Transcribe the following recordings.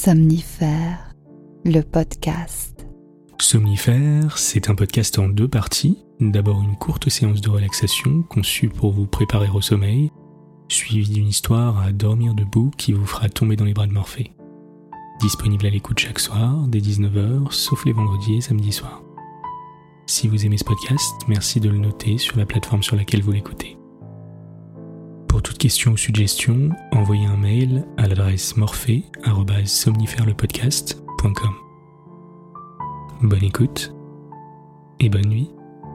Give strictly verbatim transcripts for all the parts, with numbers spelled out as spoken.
Somnifère, le podcast. Somnifère, c'est un podcast en deux parties. D'abord une courte séance de relaxation conçue pour vous préparer au sommeil, suivie d'une histoire à dormir debout qui vous fera tomber dans les bras de Morphée. Disponible à l'écoute chaque soir, dès dix-neuf heures, sauf les vendredis et samedis soirs. Si vous aimez ce podcast, merci de le noter sur la plateforme sur laquelle vous l'écoutez. Pour toute question ou suggestion, envoyez un mail à l'adresse morphée arobase somnifèrepodcast point com. Bonne écoute et bonne nuit.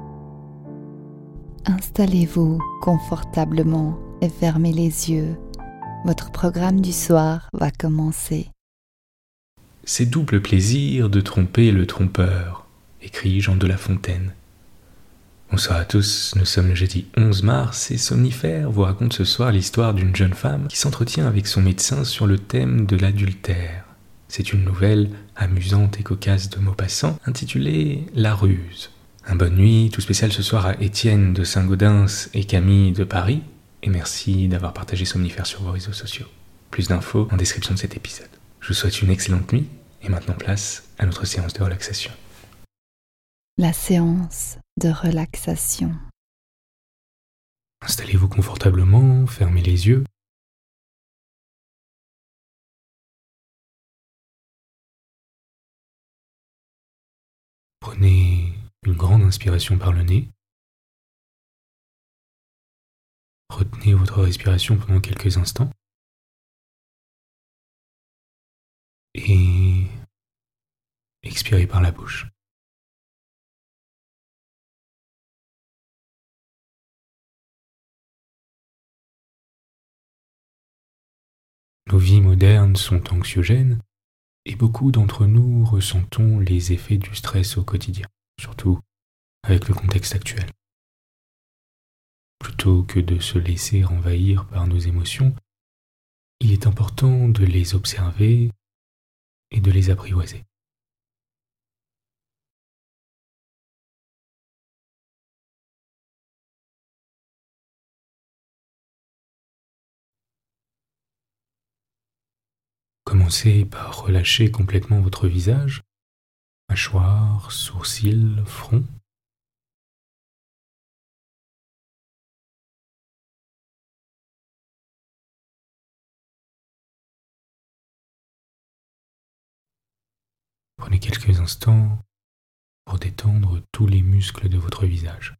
Installez-vous confortablement et fermez les yeux. Votre programme du soir va commencer. C'est double plaisir de tromper le trompeur, écrit Jean de La Fontaine. Bonsoir à tous, nous sommes le jeudi onze mars et Somnifère vous raconte ce soir l'histoire d'une jeune femme qui s'entretient avec son médecin sur le thème de l'adultère. C'est une nouvelle amusante et cocasse de Maupassant intitulée La Ruse. Un bonne nuit tout spécial ce soir à Étienne de Saint-Gaudens et Camille de Paris, et merci d'avoir partagé Somnifère sur vos réseaux sociaux. Plus d'infos en description de cet épisode. Je vous souhaite une excellente nuit et maintenant place à notre séance de relaxation. La séance de relaxation. Installez-vous confortablement, fermez les yeux. Prenez une grande inspiration par le nez. Retenez votre respiration pendant quelques instants. Et expirez par la bouche. Nos vies modernes sont anxiogènes et beaucoup d'entre nous ressentons les effets du stress au quotidien, surtout avec le contexte actuel. Plutôt que de se laisser envahir par nos émotions, il est important de les observer et de les apprivoiser. Commencez par relâcher complètement votre visage, mâchoire, sourcils, front. Prenez quelques instants pour détendre tous les muscles de votre visage.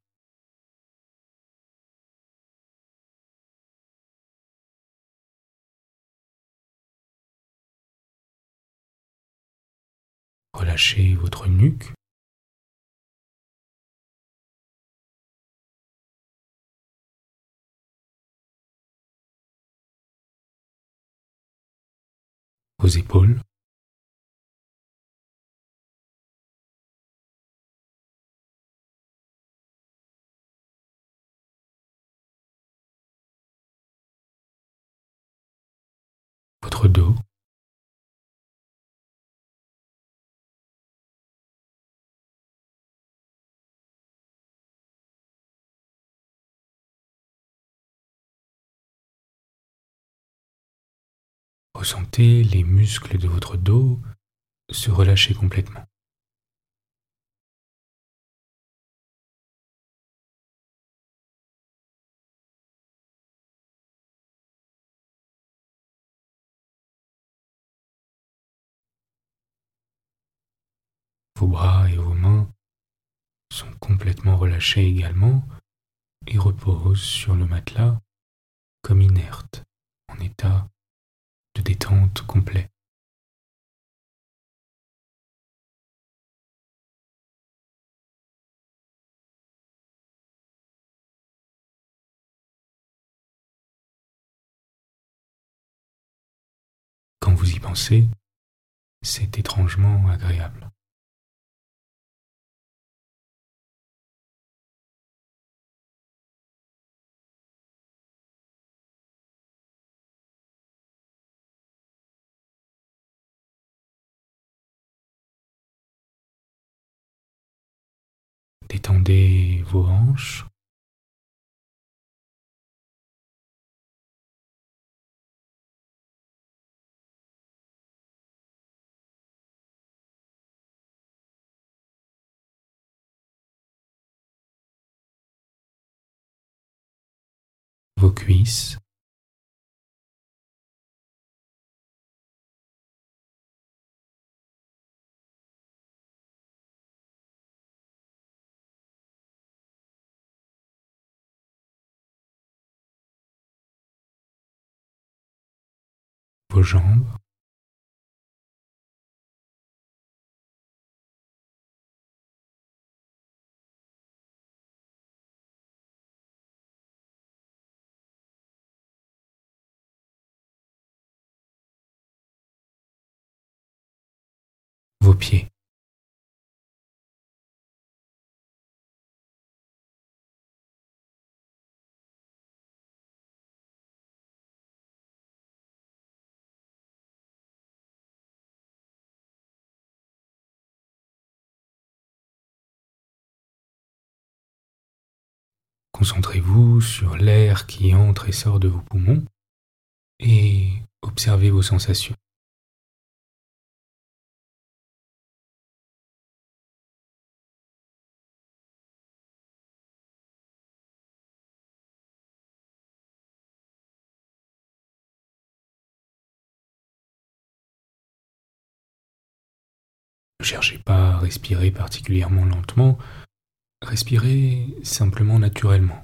Relâchez votre nuque. Vos épaules. Votre dos. Ressentez les muscles de votre dos se relâcher complètement. Vos bras et vos mains sont complètement relâchés également et reposent sur le matelas comme inertes, en état de détente complet. Quand vous y pensez, c'est étrangement agréable. Détendez vos hanches. vos cuisses, vos jambes, vos pieds. Concentrez-vous sur l'air qui entre et sort de vos poumons et observez vos sensations. Ne cherchez pas à respirer particulièrement lentement, respirez simplement naturellement.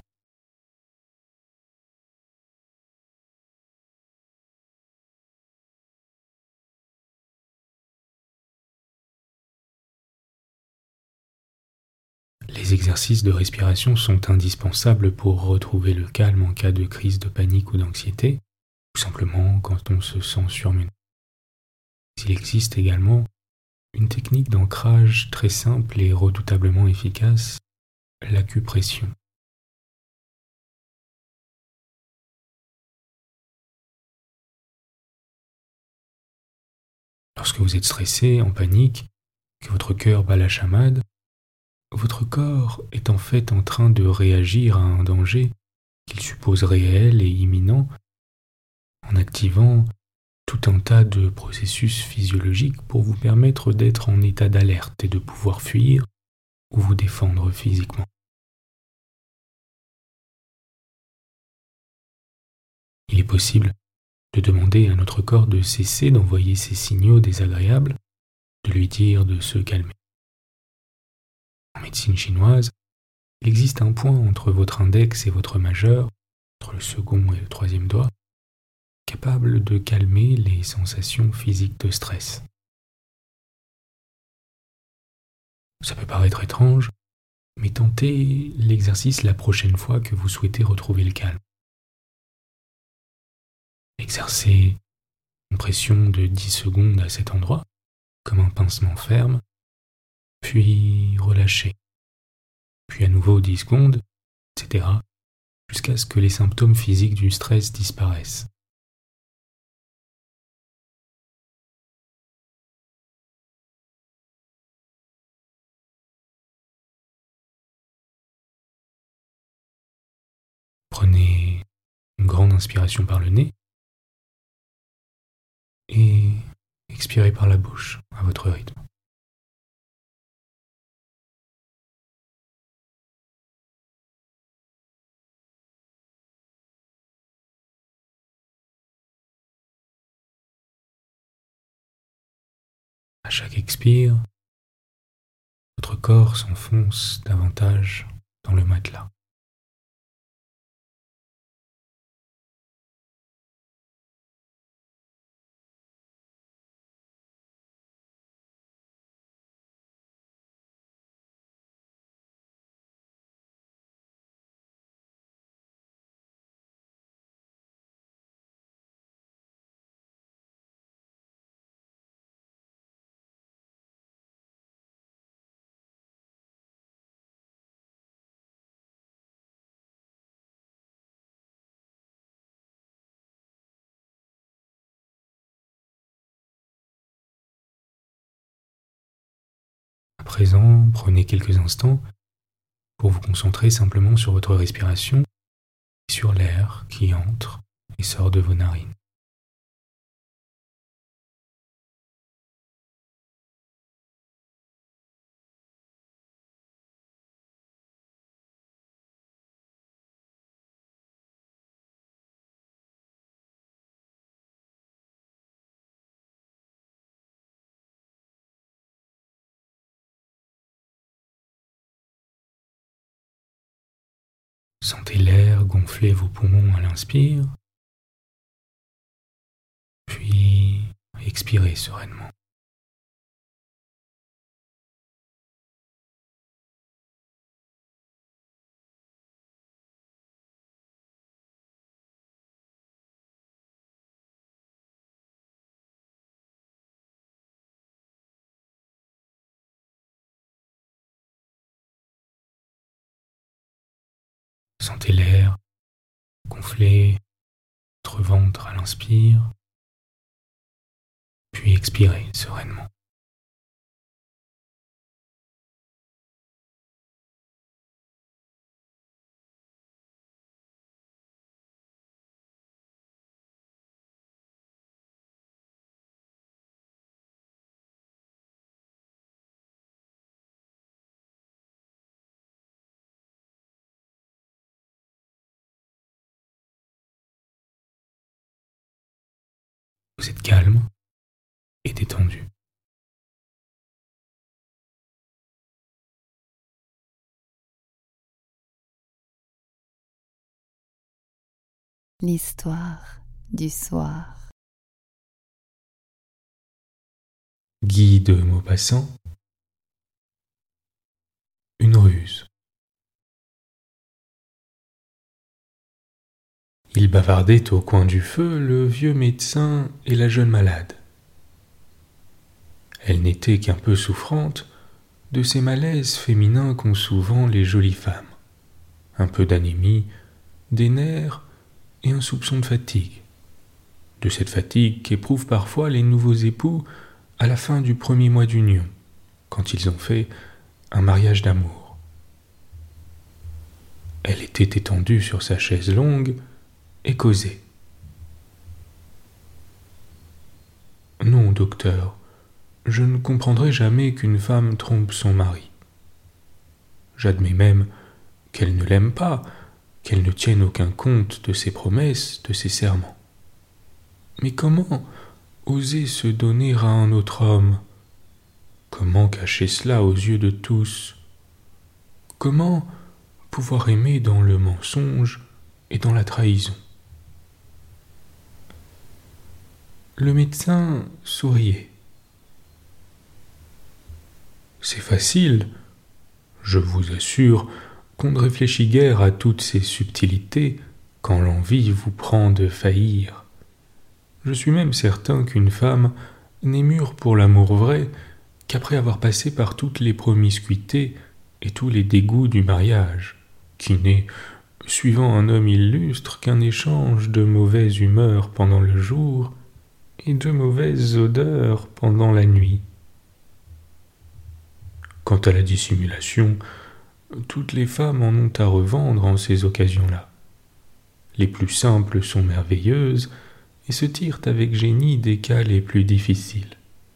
Les exercices de respiration sont indispensables pour retrouver le calme en cas de crise de panique ou d'anxiété, ou simplement quand on se sent surmené. Il existe également une technique d'ancrage très simple et redoutablement efficace, l'acupression. Lorsque vous êtes stressé, en panique, que votre cœur bat la chamade, votre corps est en fait en train de réagir à un danger qu'il suppose réel et imminent en activant tout un tas de processus physiologiques pour vous permettre d'être en état d'alerte et de pouvoir fuir ou vous défendre physiquement. Il est possible de demander à notre corps de cesser d'envoyer ces signaux désagréables, de lui dire de se calmer. En médecine chinoise, il existe un point entre votre index et votre majeur, entre le second et le troisième doigt, capable de calmer les sensations physiques de stress. Ça peut paraître étrange, mais tentez l'exercice la prochaine fois que vous souhaitez retrouver le calme. Exercez une pression de dix secondes à cet endroit, comme un pincement ferme, puis relâchez, puis à nouveau dix secondes, et cetera, jusqu'à ce que les symptômes physiques du stress disparaissent. Prenez une grande inspiration par le nez et expirez par la bouche à votre rythme. À chaque expire, votre corps s'enfonce davantage dans le matelas. À présent, prenez quelques instants pour vous concentrer simplement sur votre respiration et sur l'air qui entre et sort de vos narines. Sentez l'air gonfler vos poumons à l'inspire, puis expirez sereinement. Sentez l'air gonfler votre ventre à l'inspire, puis expirez sereinement. Vous êtes calme et détendu. L'histoire du soir. Guy de Maupassant. Une ruse. Ils bavardaient au coin du feu, le vieux médecin et la jeune malade. Elle n'était qu'un peu souffrante de ces malaises féminins qu'ont souvent les jolies femmes. Un peu d'anémie, des nerfs et un soupçon de fatigue. De cette fatigue qu'éprouvent parfois les nouveaux époux à la fin du premier mois d'union, quand ils ont fait un mariage d'amour. Elle était étendue sur sa chaise longue et causait. « Non, docteur, je ne comprendrai jamais qu'une femme trompe son mari. J'admets même qu'elle ne l'aime pas, qu'elle ne tienne aucun compte de ses promesses, de ses serments. Mais comment oser se donner à un autre homme? Comment cacher cela aux yeux de tous? Comment pouvoir aimer dans le mensonge et dans la trahison ?» Le médecin souriait. « C'est facile, je vous assure qu'on ne réfléchit guère à toutes ces subtilités quand l'envie vous prend de faillir. Je suis même certain qu'une femme n'est mûre pour l'amour vrai qu'après avoir passé par toutes les promiscuités et tous les dégoûts du mariage, qui n'est, suivant un homme illustre, qu'un échange de mauvaise humeur pendant le jour et de mauvaises odeurs pendant la nuit. Quant à la dissimulation, toutes les femmes en ont à revendre en ces occasions-là. Les plus simples sont merveilleuses et se tirent avec génie des cas les plus difficiles. »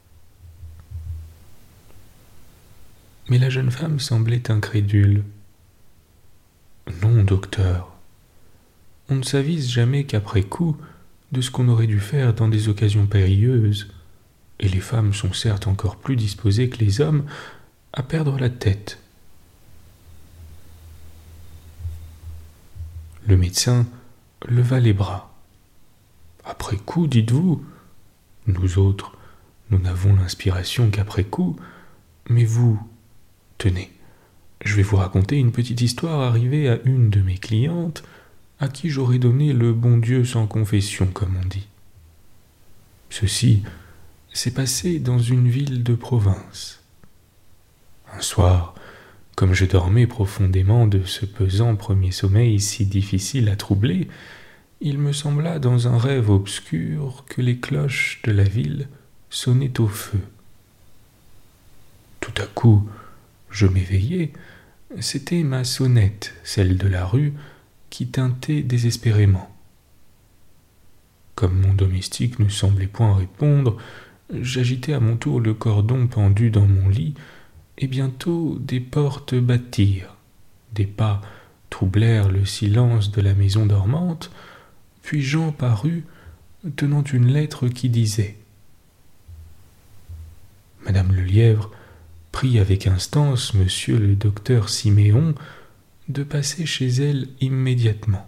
Mais la jeune femme semblait incrédule. « Non, docteur, on ne s'avise jamais qu'après coup de ce qu'on aurait dû faire dans des occasions périlleuses, et les femmes sont certes encore plus disposées que les hommes à perdre la tête. » Le médecin leva les bras. « Après coup, dites-vous? Nous autres, nous n'avons l'inspiration qu'après coup, mais vous, tenez, je vais vous raconter une petite histoire arrivée à une de mes clientes, à qui j'aurais donné le bon Dieu sans confession, comme on dit. Ceci s'est passé dans une ville de province. Un soir, comme je dormais profondément de ce pesant premier sommeil si difficile à troubler, il me sembla dans un rêve obscur que les cloches de la ville sonnaient au feu. Tout à coup, je m'éveillai, c'était ma sonnette, celle de la rue, qui tintait désespérément. Comme mon domestique ne semblait point répondre, j'agitai à mon tour le cordon pendu dans mon lit, et bientôt des portes battirent, des pas troublèrent le silence de la maison dormante, puis Jean parut, tenant une lettre qui disait « Madame Lelièvre prie avec instance Monsieur le docteur Siméon de passer chez elle immédiatement.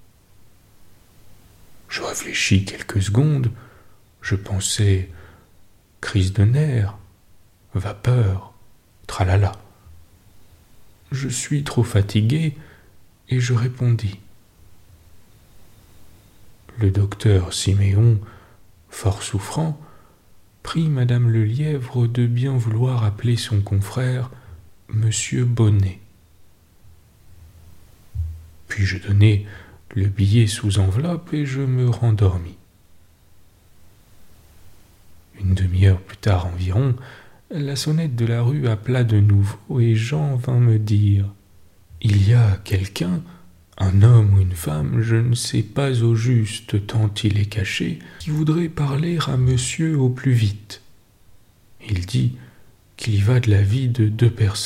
Je réfléchis quelques secondes, je pensais crise de nerfs, vapeur, tralala. Je suis trop fatigué et je répondis. Le docteur Siméon, fort souffrant, prie madame Lelièvre de bien vouloir appeler son confrère, monsieur Bonnet. Puis je donnai le billet sous enveloppe et je me rendormis. Une demi-heure plus tard environ, la sonnette de la rue appela de nouveau et Jean vint me dire « Il y a quelqu'un, un homme ou une femme, je ne sais pas au juste tant il est caché, qui voudrait parler à monsieur au plus vite. Il dit qu'il y va de la vie de deux personnes. »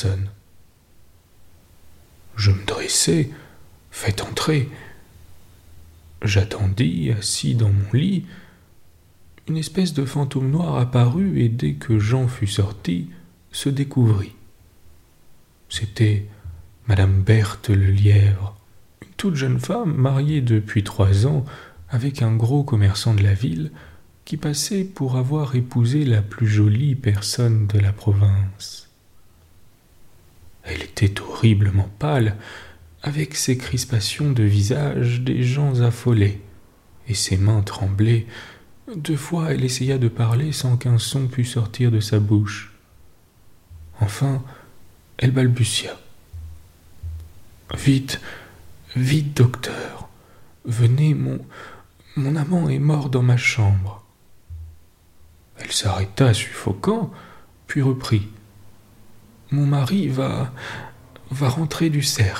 Je me dressai, faites entrer. J'attendis, assis dans mon lit. Une espèce de fantôme noir apparut et dès que Jean fut sorti, se découvrit. C'était madame Berthe Lelièvre, une toute jeune femme mariée depuis trois ans avec un gros commerçant de la ville qui passait pour avoir épousé la plus jolie personne de la province. Elle était horriblement pâle, avec ses crispations de visage des gens affolés, et ses mains tremblaient. Deux fois, elle essaya de parler sans qu'un son pût sortir de sa bouche. Enfin, elle balbutia. « Vite, vite, docteur, venez, mon, mon amant est mort dans ma chambre. » Elle s'arrêta suffocant, puis reprit. « Mon mari va, va rentrer du cercle. »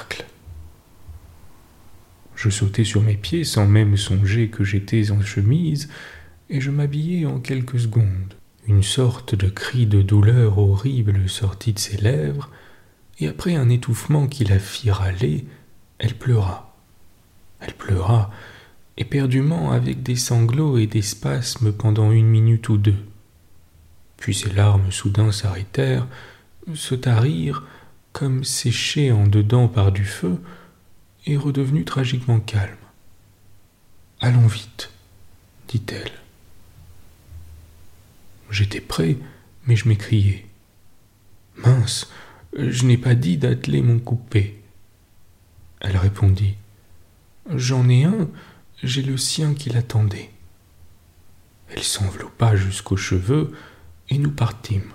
Je sautai sur mes pieds sans même songer que j'étais en chemise, et je m'habillai en quelques secondes. Une sorte de cri de douleur horrible sortit de ses lèvres, et après un étouffement qui la fit râler, elle pleura. Elle pleura, éperdument avec des sanglots et des spasmes pendant une minute ou deux. Puis ses larmes soudain s'arrêtèrent, se tarirent, comme séchées en dedans par du feu, et redevenue tragiquement calme. « Allons vite, » dit-elle. J'étais prêt, mais je m'écriai. « Mince, je n'ai pas dit d'atteler mon coupé. » Elle répondit. « J'en ai un, j'ai le sien qui l'attendait. » Elle s'enveloppa jusqu'aux cheveux, et nous partîmes.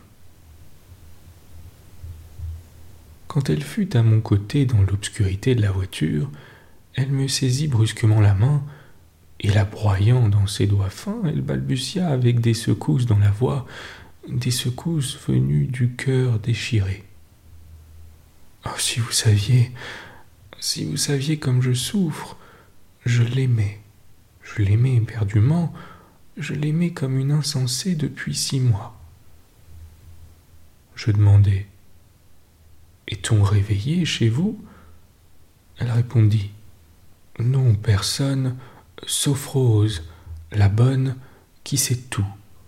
Quand elle fut à mon côté dans l'obscurité de la voiture, elle me saisit brusquement la main, et la broyant dans ses doigts fins, elle balbutia avec des secousses dans la voix, des secousses venues du cœur déchiré. « Oh, si vous saviez, si vous saviez comme je souffre, je l'aimais, je l'aimais éperdument, je l'aimais comme une insensée depuis six mois. » Je demandai. « Est-on réveillé chez vous ?» Elle répondit. « Non, personne, sauf Rose, la bonne, qui sait tout. »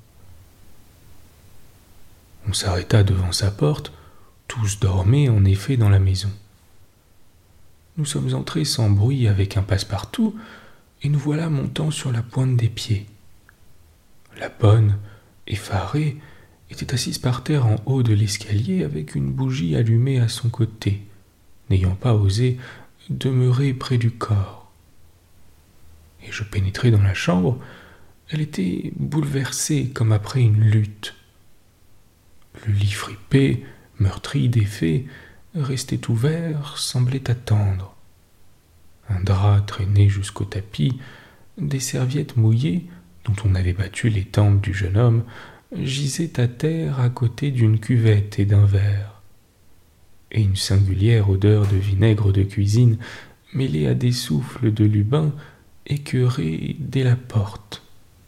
On s'arrêta devant sa porte, tous dormaient en effet dans la maison. Nous sommes entrés sans bruit avec un passe-partout, et nous voilà montant sur la pointe des pieds. La bonne, effarée, était assise par terre en haut de l'escalier avec une bougie allumée à son côté, n'ayant pas osé demeurer près du corps. Et je pénétrai dans la chambre, elle était bouleversée comme après une lutte. Le lit fripé, meurtri d'effets, restait ouvert, semblait attendre. Un drap traînait jusqu'au tapis, des serviettes mouillées, dont on avait battu les tempes du jeune homme, gisaient à terre à côté d'une cuvette et d'un verre. Et une singulière odeur de vinaigre de cuisine, mêlée à des souffles de lubin, écœurait dès la porte.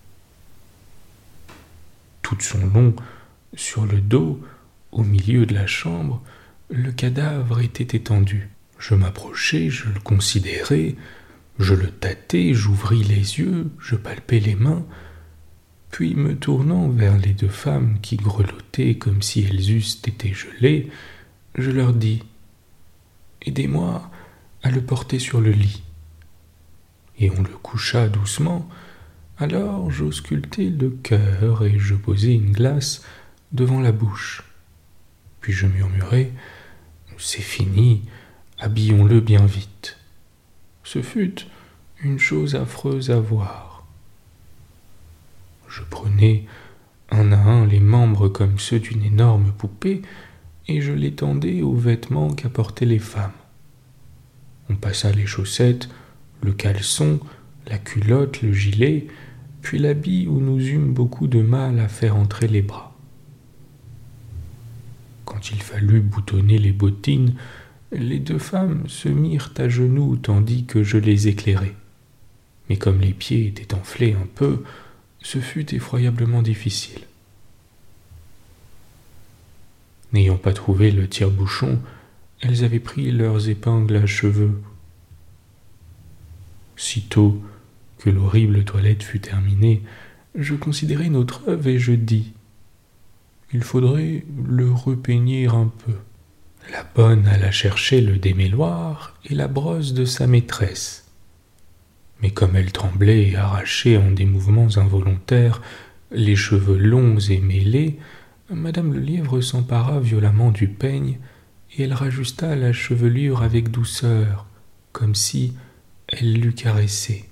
Tout son long, sur le dos, au milieu de la chambre, le cadavre était étendu. Je m'approchai, je le considérai, je le tâtai, j'ouvris les yeux, je palpai les mains, puis me tournant vers les deux femmes qui grelottaient comme si elles eussent été gelées, je leur dis « Aidez-moi, à le porter sur le lit. Et on le coucha doucement. Alors j'auscultai le cœur et je posai une glace devant la bouche. Puis je murmurai « C'est fini, habillons-le bien vite ». Ce fut une chose affreuse à voir. Je prenais un à un les membres comme ceux d'une énorme poupée et je les tendais aux vêtements qu'apportaient les femmes. On passa les chaussettes, le caleçon, la culotte, le gilet, puis l'habit où nous eûmes beaucoup de mal à faire entrer les bras. Quand il fallut boutonner les bottines, les deux femmes se mirent à genoux tandis que je les éclairais. Mais comme les pieds étaient enflés un peu, ce fut effroyablement difficile. N'ayant pas trouvé le tire-bouchon, elles avaient pris leurs épingles à cheveux. Sitôt que l'horrible toilette fut terminée, je considérai notre œuvre et je dis « Il faudrait le repeigner un peu ». La bonne alla chercher le démêloir et la brosse de sa maîtresse. Mais comme elle tremblait et arrachait en des mouvements involontaires les cheveux longs et mêlés, Madame Lelièvre s'empara violemment du peigne et elle rajusta la chevelure avec douceur, comme si elle l'eût caressée.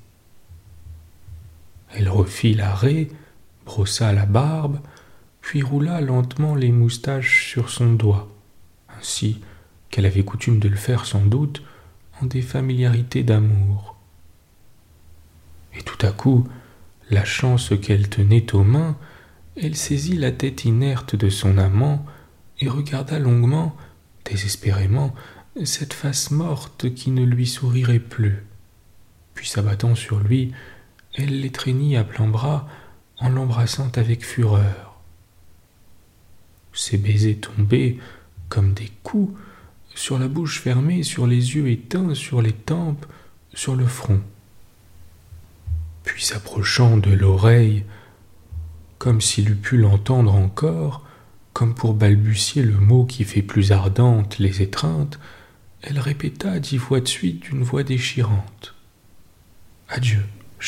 Elle refit la raie, brossa la barbe, puis roula lentement les moustaches sur son doigt, ainsi qu'elle avait coutume de le faire sans doute en des familiarités d'amour. Et tout à coup, lâchant ce qu'elle tenait aux mains, elle saisit la tête inerte de son amant et regarda longuement, désespérément, cette face morte qui ne lui sourirait plus. Puis s'abattant sur lui, elle l'étreignit à pleins bras en l'embrassant avec fureur. Ses baisers tombaient comme des coups sur la bouche fermée, sur les yeux éteints, sur les tempes, sur le front. Puis s'approchant de l'oreille, comme s'il eût pu l'entendre encore, comme pour balbutier le mot qui fait plus ardentes les étreintes, elle répéta dix fois de suite d'une voix déchirante « Adieu, chérie ».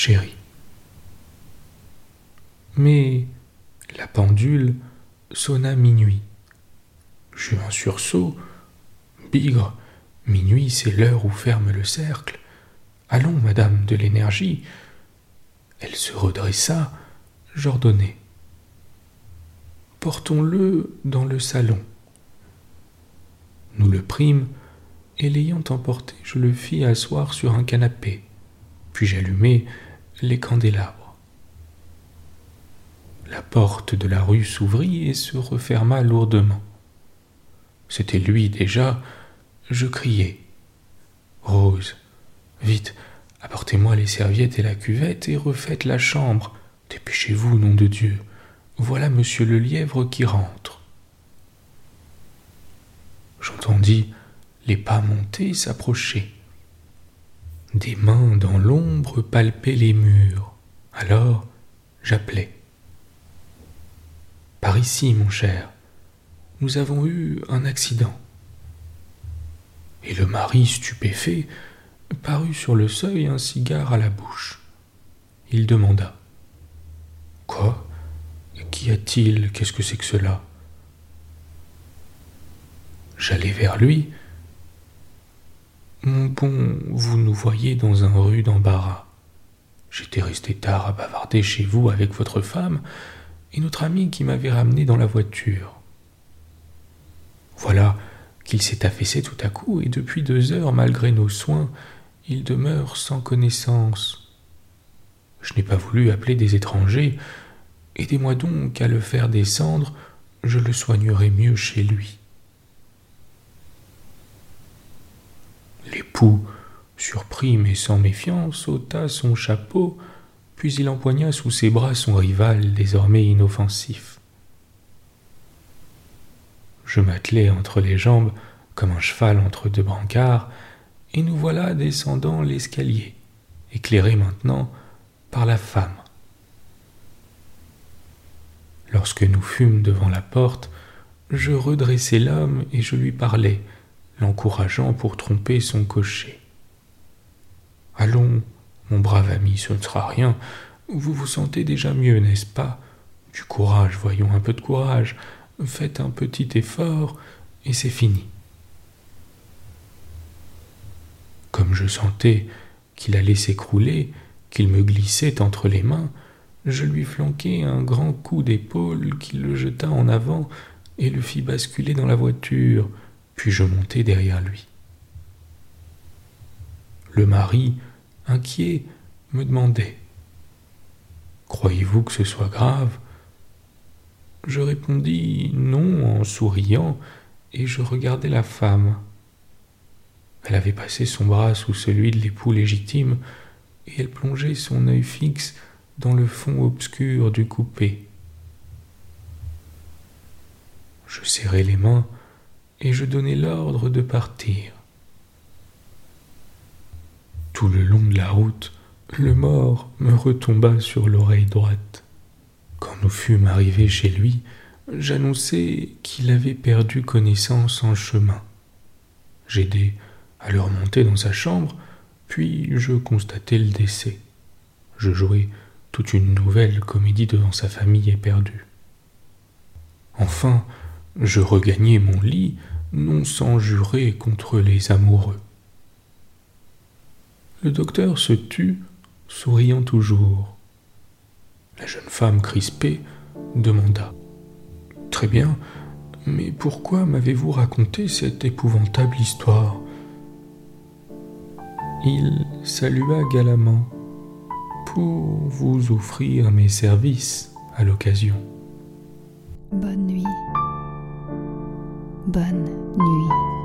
Mais la pendule sonna minuit. J'eus un sursaut. Bigre, minuit, c'est l'heure où ferme le cercle. Allons, madame, de l'énergie. Elle se redressa, j'ordonnai. Portons-le dans le salon. Nous le prîmes, et l'ayant emporté, je le fis asseoir sur un canapé, puis j'allumai les candélabres. La porte de la rue s'ouvrit et se referma lourdement. C'était lui déjà. Je criai. « Rose, vite, apportez-moi les serviettes et la cuvette et refaites la chambre. Dépêchez-vous, nom de Dieu. Voilà monsieur Lelièvre qui rentre. » J'entendis les pas monter et s'approcher. Des mains dans l'ombre palpaient les murs. Alors j'appelai. « Par ici, mon cher, nous avons eu un accident. » Et le mari, stupéfait, parut sur le seuil, un cigare à la bouche. Il demanda. « Quoi ? Qu'y a-t-il ? Qu'est-ce que c'est que cela ?» J'allai vers lui. « Mon bon, vous nous voyez dans un rude embarras. J'étais resté tard à bavarder chez vous avec votre femme et notre ami qui m'avait ramené dans la voiture. Voilà qu'il s'est affaissé tout à coup, et depuis deux heures, malgré nos soins, il demeure sans connaissance. Je n'ai pas voulu appeler des étrangers. Aidez-moi donc à le faire descendre, je le soignerai mieux chez lui. » L'époux, surpris mais sans méfiance, ôta son chapeau, puis il empoigna sous ses bras son rival, désormais inoffensif. Je m'attelai entre les jambes comme un cheval entre deux brancards, et nous voilà descendant l'escalier, éclairés maintenant par la femme. Lorsque nous fûmes devant la porte, je redressai l'homme et je lui parlai, l'encourageant pour tromper son cocher. Allons, mon brave ami, ce ne sera rien. Vous vous sentez déjà mieux, n'est-ce pas? Du courage, voyons, un peu de courage. Faites un petit effort, et c'est fini. » Comme je sentais qu'il allait s'écrouler, qu'il me glissait entre les mains, je lui flanquai un grand coup d'épaule qui le jeta en avant et le fit basculer dans la voiture, puis je montai derrière lui. Le mari, inquiet, me demandait « Croyez-vous que ce soit grave ?» Je répondis « Non » en souriant, et je regardai la femme. Elle avait passé son bras sous celui de l'époux légitime, et elle plongeait son œil fixe dans le fond obscur du coupé. Je serrai les mains, et je donnai l'ordre de partir. Tout le long de la route, le mort me retomba sur l'oreille droite. Quand nous fûmes arrivés chez lui, j'annonçai qu'il avait perdu connaissance en chemin. J'aidai à le remonter dans sa chambre, puis je constatai le décès. Je jouai toute une nouvelle comédie devant sa famille éperdue. Enfin, je regagnai mon lit, non sans jurer contre les amoureux. Le docteur se tut, souriant toujours. La jeune femme crispée demanda « Très bien, mais pourquoi m'avez-vous raconté cette épouvantable histoire ?» Il salua galamment pour vous offrir mes services à l'occasion. Bonne nuit. Bonne nuit.